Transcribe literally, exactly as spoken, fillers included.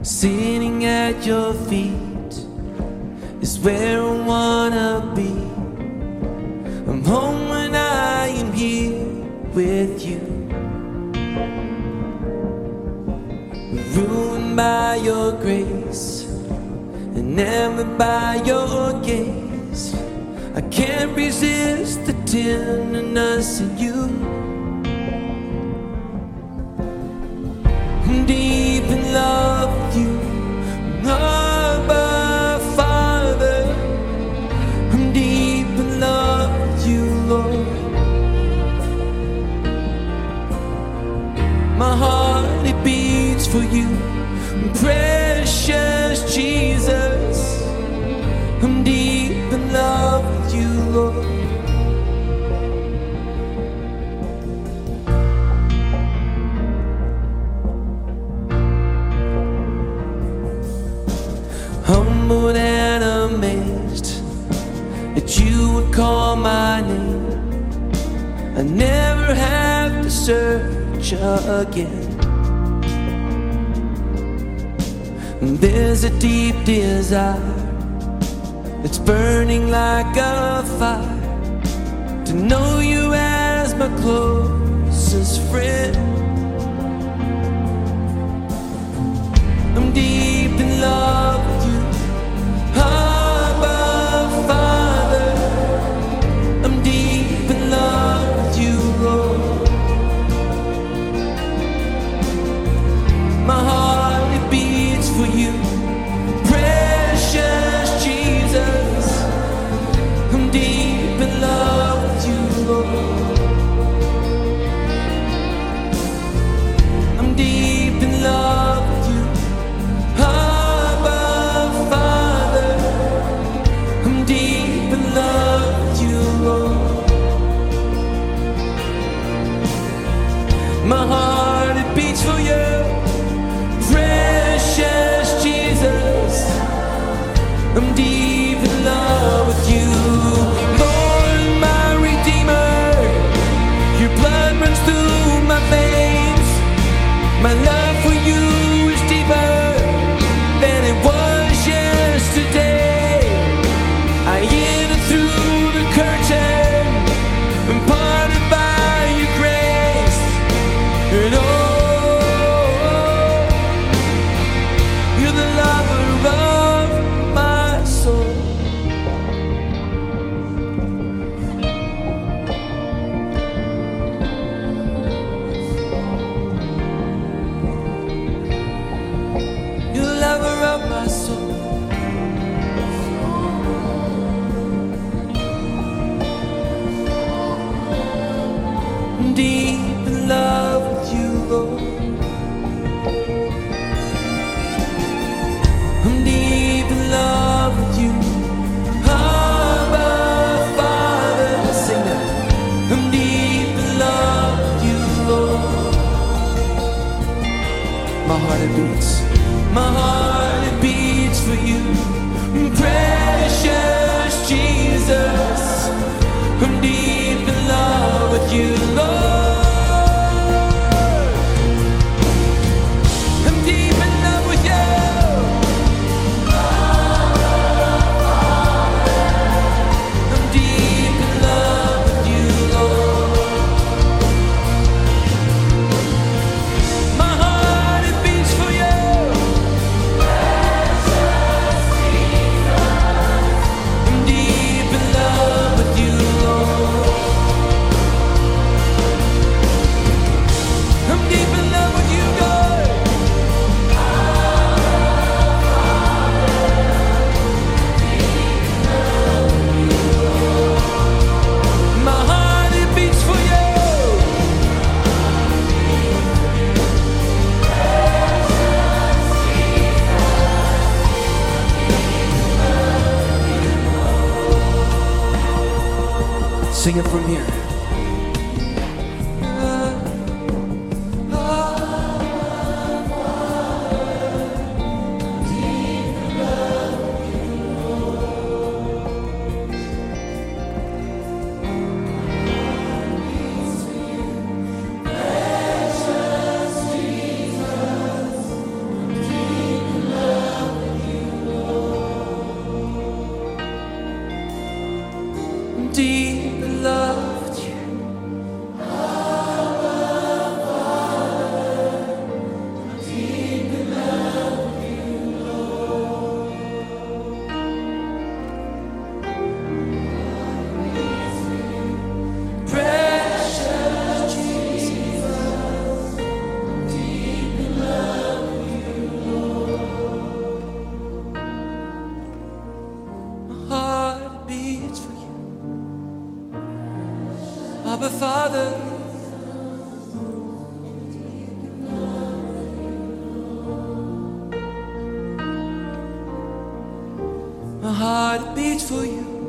Sitting at your feet is where I wanna be. I'm home when I am here with you. Ruined by your grace, enamored by your gaze. I can't resist the tenderness in you. I'm deep in love with you, Abba Father. I'm deep in love with you, Lord. My heart, it beats for you, precious Jesus. I'm deep in love with you, Lord. Humbled and amazed that you would call my name. I never have to search again. There's a deep desire that's burning like a fire to know you as my closest friend. I'm deep in love with you, Abba Father. I'm deep in love with you, Lord. My heart, it beats for you, precious Jesus. I'm deep in love with you, Lord. I'm deep in love with you, Abba Father. I'm deep in love with you, Lord. My heart, it beats for you, precious Jesus. I'm deep in love with you, Lord, my Redeemer. Your blood runs through my veins. My love for you is deeper than it was yesterday. I entered through the curtain, I'm parted by your grace. And oh, you're the lover of my soul. You're the lover of my soul. I'm deep in love with you, Lord. I'm deep in love with you, Abba Father. Sing that. I'm deep in love with you, Lord. My heart, it beats. My heart, it beats for you, precious Jesus. I'm deep in love with you, Lord. I'm deep in love with you. I'm deep in love with you, Lord. My heart, it beats for you, I'm deep in love with you, Lord. I'm deep in love with you, God. My heart, it beats for you. Sing it from here. Father. My heart beats for you.